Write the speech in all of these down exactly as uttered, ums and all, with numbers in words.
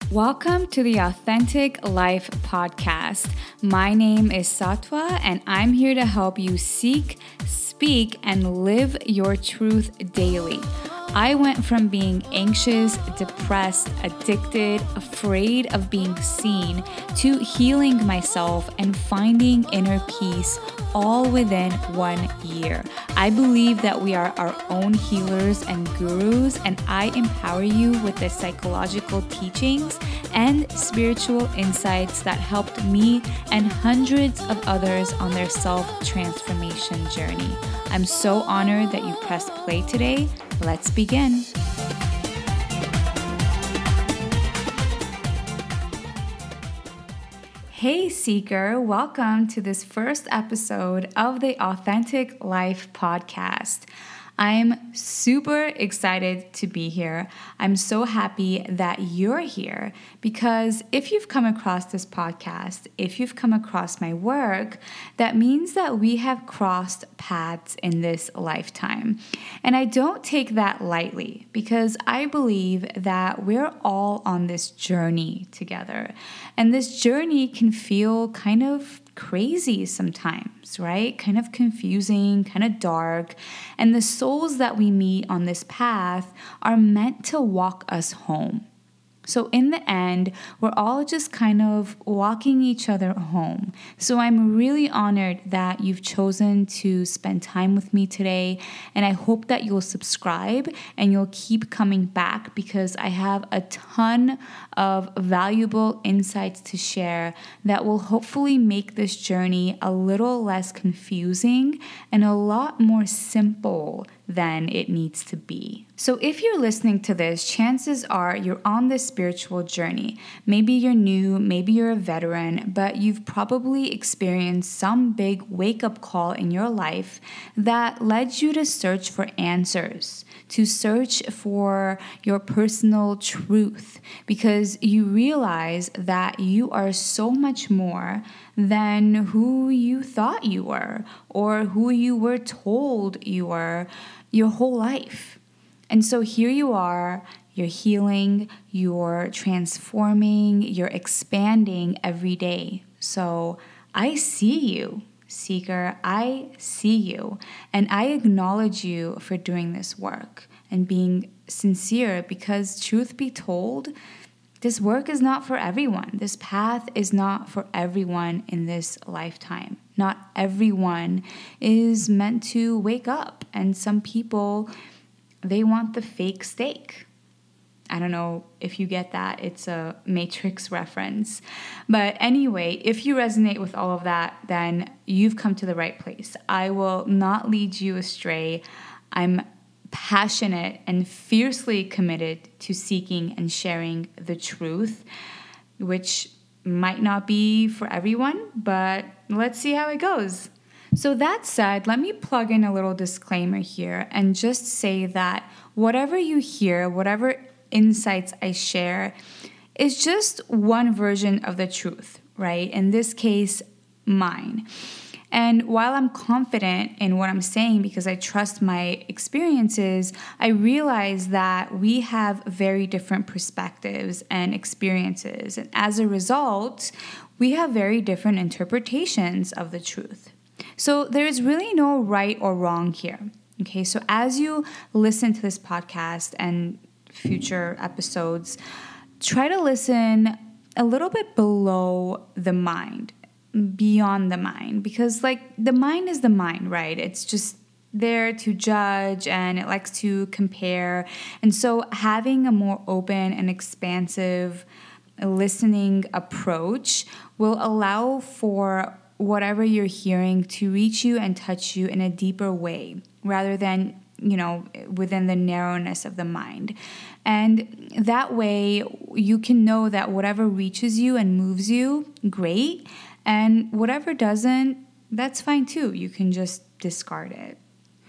Welcome to the Authentic Life Podcast. My name is Satwa, and I'm here to help you seek, speak, and live your truth daily. I went from being anxious, depressed, addicted, afraid of being seen, to healing myself and finding inner peace all within one year. I believe that we are our own healers and gurus, and I empower you with the psychological teachings and spiritual insights that helped me and hundreds of others on their self-transformation journey. I'm so honored that you pressed play today. Let's begin. Hey Seeker, welcome to this first episode of the Authentic Life Podcast. I'm super excited to be here. I'm so happy that you're here because if you've come across this podcast, if you've come across my work, that means that we have crossed paths in this lifetime. And I don't take that lightly because I believe that we're all on this journey together. And this journey can feel kind of crazy sometimes, right? Kind of confusing, kind of dark. And the souls that we meet on this path are meant to walk us home. So in the end, we're all just kind of walking each other home. So I'm really honored that you've chosen to spend time with me today. And I hope that you'll subscribe and you'll keep coming back because I have a ton of valuable insights to share that will hopefully make this journey a little less confusing and a lot more simple than it needs to be. So if you're listening to this, chances are you're on this spiritual journey. Maybe you're new, maybe you're a veteran, but you've probably experienced some big wake-up call in your life that led you to search for answers, to search for your personal truth, because you realize that you are so much more than who you thought you were or who you were told you were your whole life. And so here you are, you're healing, you're transforming, you're expanding every day. So I see you, Seeker, I see you, and I acknowledge you for doing this work and being sincere because truth be told, this work is not for everyone. This path is not for everyone in this lifetime. Not everyone is meant to wake up. And some people, they want the fake steak. I don't know if you get that. It's a Matrix reference. But anyway, if you resonate with all of that, then you've come to the right place. I will not lead you astray. I'm passionate and fiercely committed to seeking and sharing the truth, which might not be for everyone, but let's see how it goes. So that said, let me plug in a little disclaimer here and just say that whatever you hear, whatever insights I share, is just one version of the truth, right? In this case, mine. And while I'm confident in what I'm saying because I trust my experiences, I realize that we have very different perspectives and experiences. And as a result, we have very different interpretations of the truth. So there's really no right or wrong here. Okay, so as you listen to this podcast and future episodes, try to listen a little bit below the mind, beyond the mind, because like the mind is the mind, right? It's just there to judge and it likes to compare. And so having a more open and expansive listening approach will allow for whatever you're hearing to reach you and touch you in a deeper way rather than, you know, within the narrowness of the mind. And that way you can know that whatever reaches you and moves you, great. And whatever doesn't, that's fine too. You can just discard it.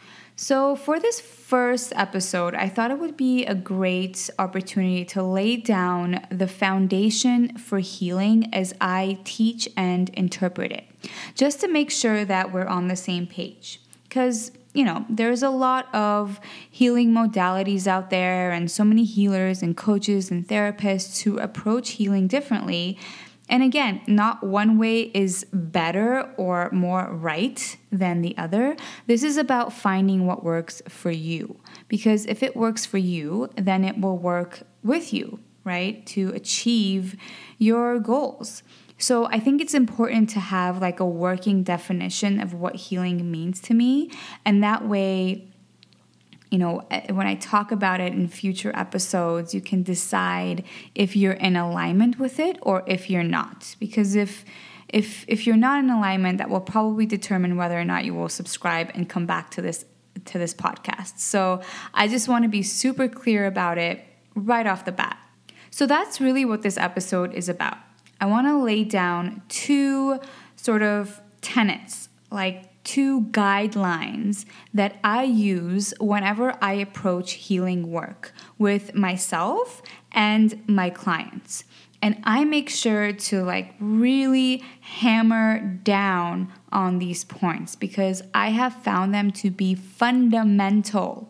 So for this first episode, I thought it would be a great opportunity to lay down the foundation for healing as I teach and interpret it, just to make sure that we're on the same page. Because you know, there's a lot of healing modalities out there and so many healers and coaches and therapists who approach healing differently. And again, not one way is better or more right than the other. This is about finding what works for you. Because if it works for you, then it will work with you, right? To achieve your goals. So I think it's important to have like a working definition of what healing means to me. And that way, you know, when I talk about it in future episodes, you can decide if you're in alignment with it or if you're not. Because if if if you're not in alignment, that will probably determine whether or not you will subscribe and come back to this to this podcast. So I just want to be super clear about it right off the bat. So that's really what this episode is about. I want to lay down two sort of tenets, like two guidelines that I use whenever I approach healing work with myself and my clients. And I make sure to like really hammer down on these points because I have found them to be fundamental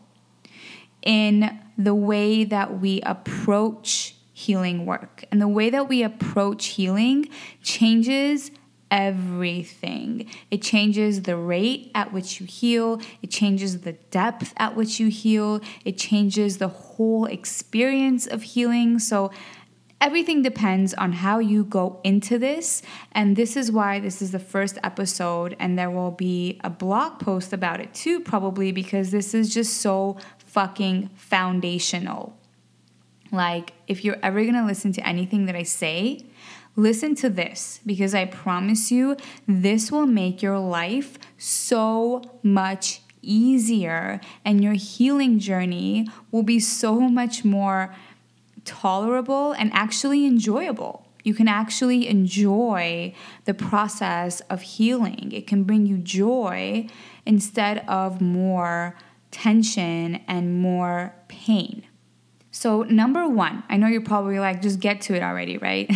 in the way that we approach healing work. And the way that we approach healing changes everything. It changes the rate at which you heal. It changes the depth at which you heal. It changes the whole experience of healing. So everything depends on how you go into this. And this is why this is the first episode. And there will be a blog post about it too, probably, because this is just so fucking foundational. Like, if you're ever going to listen to anything that I say, listen to this, because I promise you, this will make your life so much easier and your healing journey will be so much more tolerable and actually enjoyable. You can actually enjoy the process of healing. It can bring you joy instead of more tension and more pain. So number one, I know you're probably like, just get to it already, right?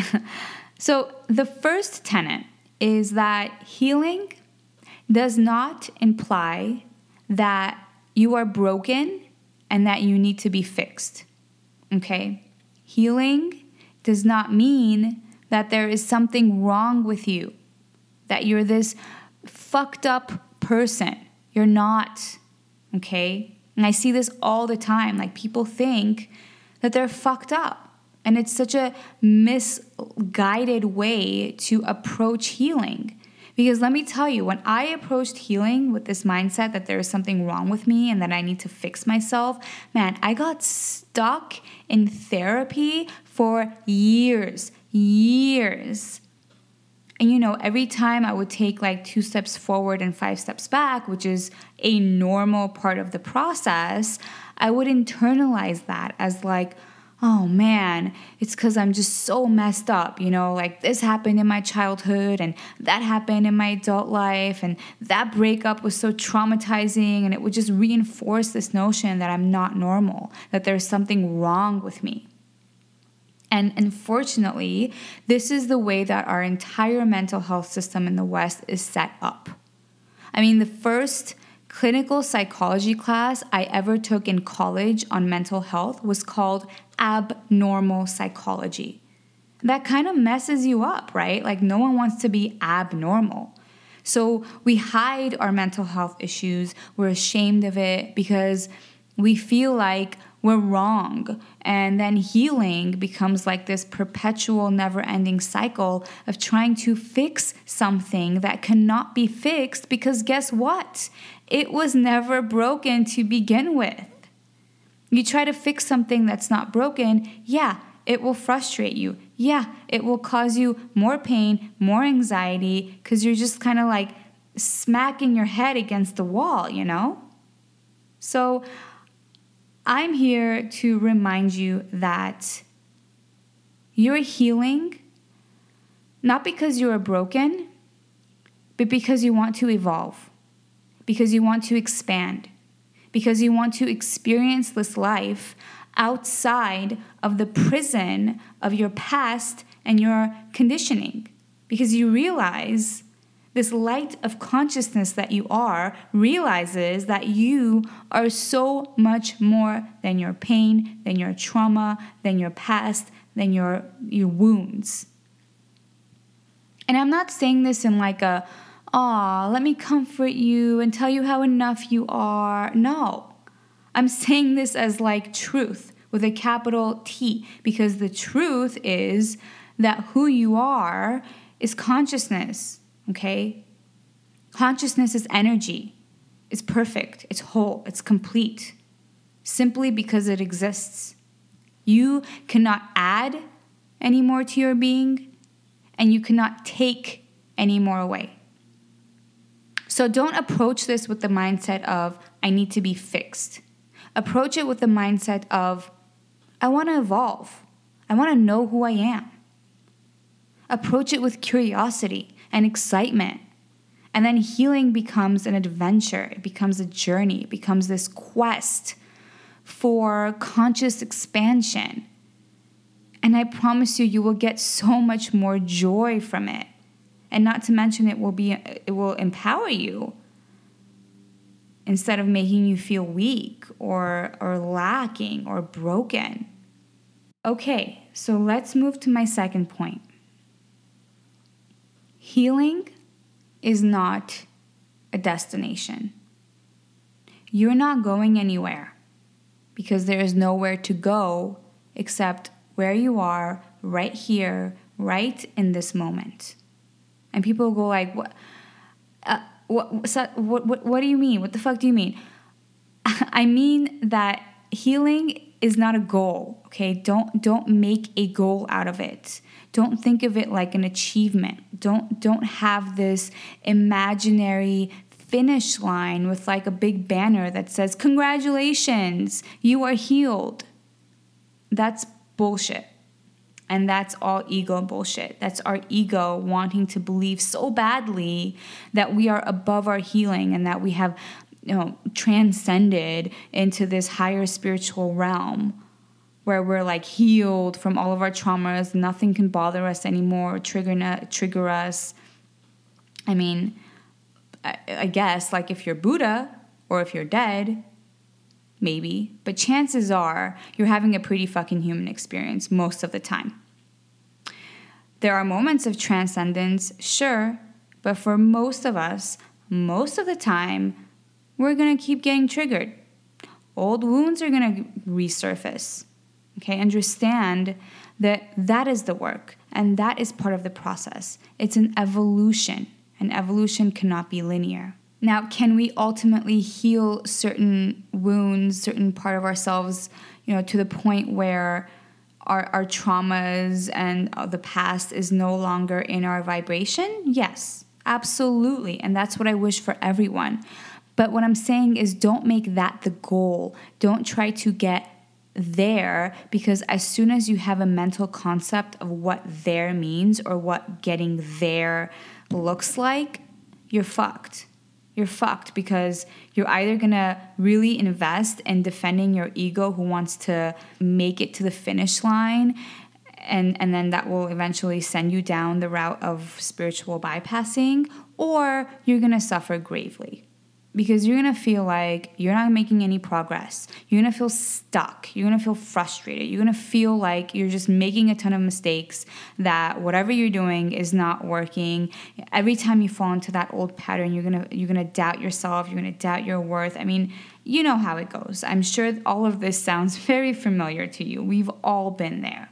So the first tenet is that healing does not imply that you are broken and that you need to be fixed, okay? Healing does not mean that there is something wrong with you, that you're this fucked up person. You're not, okay? And I see this all the time. Like, people think that they're fucked up. And it's such a misguided way to approach healing. Because let me tell you, when I approached healing with this mindset that there is something wrong with me and that I need to fix myself, man, I got stuck in therapy for years, years. And you know, every time I would take like two steps forward and five steps back, which is a normal part of the process, I would internalize that as like, oh man, it's because I'm just so messed up, you know, like this happened in my childhood and that happened in my adult life and that breakup was so traumatizing, and it would just reinforce this notion that I'm not normal, that there's something wrong with me. And unfortunately, this is the way that our entire mental health system in the West is set up. I mean, the first clinical psychology class I ever took in college on mental health was called abnormal psychology. That kind of messes you up, right? Like, no one wants to be abnormal. So we hide our mental health issues. We're ashamed of it because we feel like we're wrong. And then healing becomes like this perpetual, never-ending cycle of trying to fix something that cannot be fixed because guess what? It was never broken to begin with. You try to fix something that's not broken, yeah, it will frustrate you. Yeah, it will cause you more pain, more anxiety, because you're just kind of like smacking your head against the wall, you know? So I'm here to remind you that you're healing not because you are broken, but because you want to evolve, because you want to expand, because you want to experience this life outside of the prison of your past and your conditioning, because you realize This light of consciousness that you are realizes that you are so much more than your pain, than your trauma, than your past, than your, your wounds. And I'm not saying this in like a, aw, let me comfort you and tell you how enough you are. No, I'm saying this as like truth with a capital T, because the truth is that who you are is consciousness. Okay? Consciousness is energy. It's perfect. It's whole. It's complete. Simply because it exists. You cannot add any more to your being, and you cannot take any more away. So don't approach this with the mindset of, I need to be fixed. Approach it with the mindset of, I want to evolve. I want to know who I am. Approach it with curiosity and excitement. And then healing becomes an adventure. It becomes a journey. It becomes this quest for conscious expansion. And I promise you, you will get so much more joy from it. And not to mention it will be it will empower you instead of making you feel weak or or lacking or broken. Okay, so let's move to my second point. Healing is not a destination. You're not going anywhere because there is nowhere to go except where you are right here, right in this moment. And people go like, what, uh, what, so, what, what, what do you mean? What the fuck do you mean? I mean that healing is not a goal, okay? Don't don't make a goal out of it. Don't think of it like an achievement. Don't don't have this imaginary finish line with like a big banner that says, congratulations, you are healed. That's bullshit. And that's all ego bullshit. That's our ego wanting to believe so badly that we are above our healing and that we have, you know, transcended into this higher spiritual realm where we're like healed from all of our traumas. Nothing can bother us anymore, trigger trigger us. I mean, I, I guess like if you're Buddha or if you're dead, maybe. But chances are you're having a pretty fucking human experience most of the time. There are moments of transcendence, sure, but for most of us, most of the time, we're going to keep getting triggered. Old wounds are going to resurface. Okay, understand that that is the work and that is part of the process. It's an evolution, and evolution cannot be linear. Now, can we ultimately heal certain wounds, certain part of ourselves, you know, to the point where our, our traumas and the past is no longer in our vibration? Yes, absolutely. And that's what I wish for everyone. But what I'm saying is don't make that the goal. Don't try to get there, because as soon as you have a mental concept of what there means or what getting there looks like, you're fucked. You're fucked because you're either going to really invest in defending your ego who wants to make it to the finish line, and, and then that will eventually send you down the route of spiritual bypassing, or you're going to suffer gravely. Because you're going to feel like you're not making any progress. You're going to feel stuck. You're going to feel frustrated. You're going to feel like you're just making a ton of mistakes, that whatever you're doing is not working. Every time you fall into that old pattern, you're going to you're going to doubt yourself. You're going to doubt your worth. I mean, you know how it goes. I'm sure all of this sounds very familiar to you. We've all been there.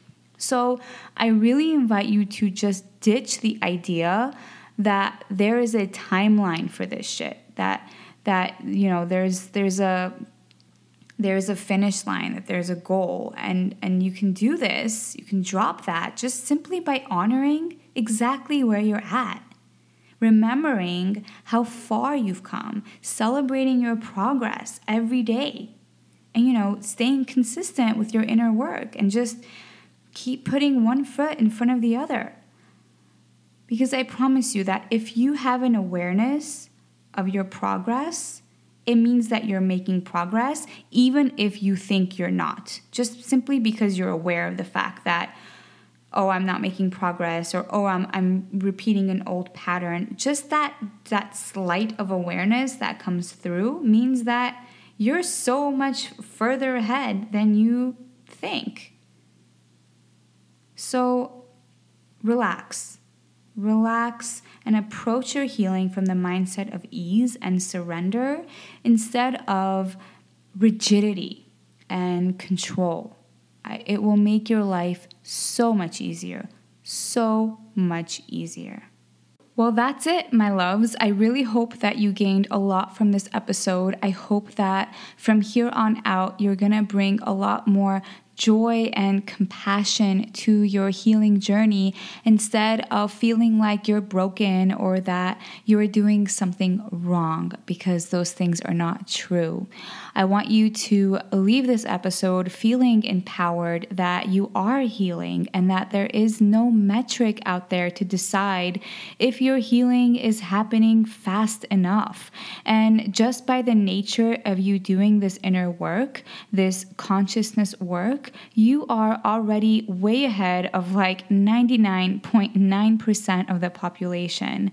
So I really invite you to just ditch the idea that there is a timeline for this shit. That that you know there's there's a there's a finish line, that there's a goal, and and you can do this, you can drop that just simply by honoring exactly where you're at, remembering how far you've come, celebrating your progress every day, and you know staying consistent with your inner work, and just keep putting one foot in front of the other. Because I promise you that if you have an awareness of your progress, it means that you're making progress, even if you think you're not. Just simply because you're aware of the fact that, oh, I'm not making progress, or oh, I'm I'm repeating an old pattern. Just that that slight of awareness that comes through means that you're so much further ahead than you think. So relax. Relax and approach your healing from the mindset of ease and surrender instead of rigidity and control. It will make your life so much easier, so much easier. Well, that's it, my loves. I really hope that you gained a lot from this episode. I hope that from here on out, you're going to bring a lot more joy and compassion to your healing journey instead of feeling like you're broken or that you're doing something wrong, because those things are not true. I want you to leave this episode feeling empowered that you are healing and that there is no metric out there to decide if your healing is happening fast enough. And just by the nature of you doing this inner work, this consciousness work, you are already way ahead of like ninety-nine point nine percent of the population.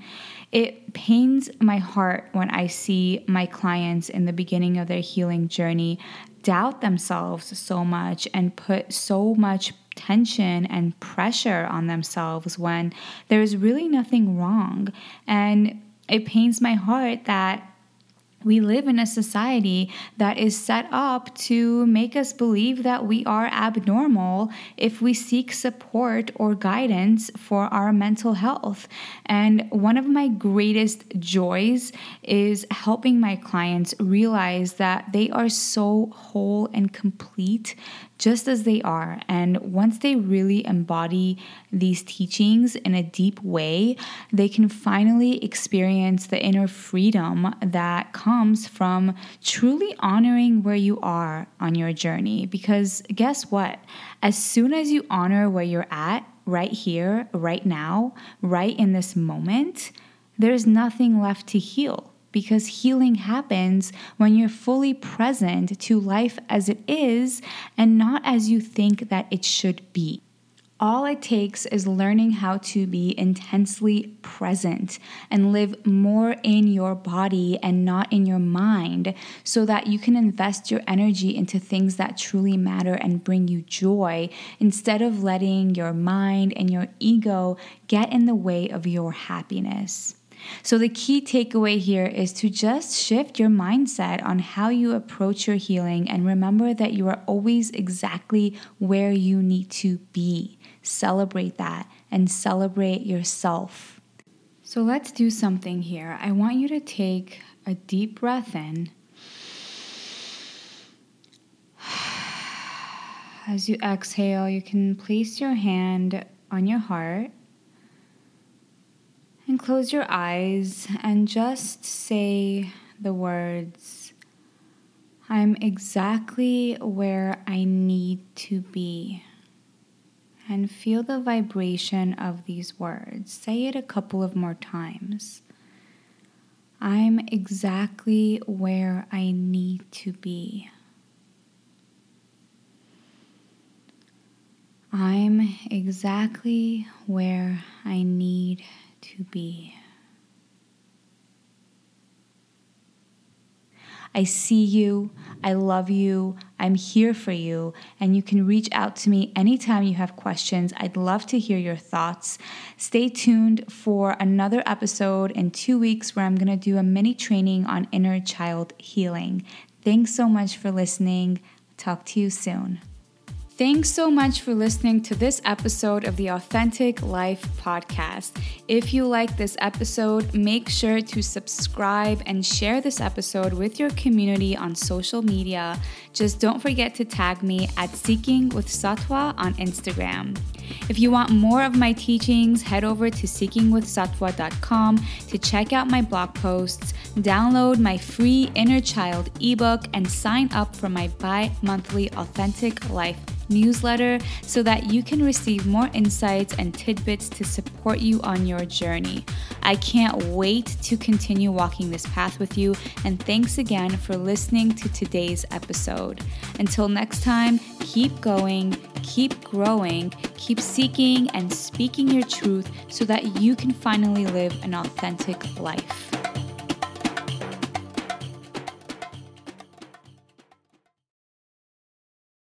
It pains my heart when I see my clients in the beginning of their healing journey doubt themselves so much and put so much tension and pressure on themselves when there's really nothing wrong. And it pains my heart that we live in a society that is set up to make us believe that we are abnormal if we seek support or guidance for our mental health. And one of my greatest joys is helping my clients realize that they are so whole and complete just as they are. And once they really embody these teachings in a deep way, they can finally experience the inner freedom that comes from truly honoring where you are on your journey. Because guess what? As soon as you honor where you're at, right here, right now, right in this moment, there's nothing left to heal. Because healing happens when you're fully present to life as it is and not as you think that it should be. All it takes is learning how to be intensely present and live more in your body and not in your mind, so that you can invest your energy into things that truly matter and bring you joy, instead of letting your mind and your ego get in the way of your happiness. So the key takeaway here is to just shift your mindset on how you approach your healing and remember that you are always exactly where you need to be. Celebrate that and celebrate yourself. So let's do something here. I want you to take a deep breath in. As you exhale, you can place your hand on your heart and close your eyes and just say the words, I'm exactly where I need to be. And feel the vibration of these words. Say it a couple of more times. I'm exactly where I need to be. I'm exactly where I need to be. I see you, I love you, I'm here for you, and you can reach out to me anytime you have questions. I'd love to hear your thoughts. Stay tuned for another episode in two weeks where I'm going to do a mini training on inner child healing. Thanks so much for listening. Talk to you soon. Thanks so much for listening to this episode of the Authentic Life Podcast. If you like this episode, make sure to subscribe and share this episode with your community on social media. Just don't forget to tag me at Seeking with Sattva on Instagram. If you want more of my teachings, head over to seeking with sattva dot com to check out my blog posts, download my free Inner Child ebook, and sign up for my bi-monthly Authentic Life newsletter so that you can receive more insights and tidbits to support you on your journey. I can't wait to continue walking this path with you, and thanks again for listening to today's episode. Until next time, keep going, keep growing, keep seeking and speaking your truth so that you can finally live an authentic life.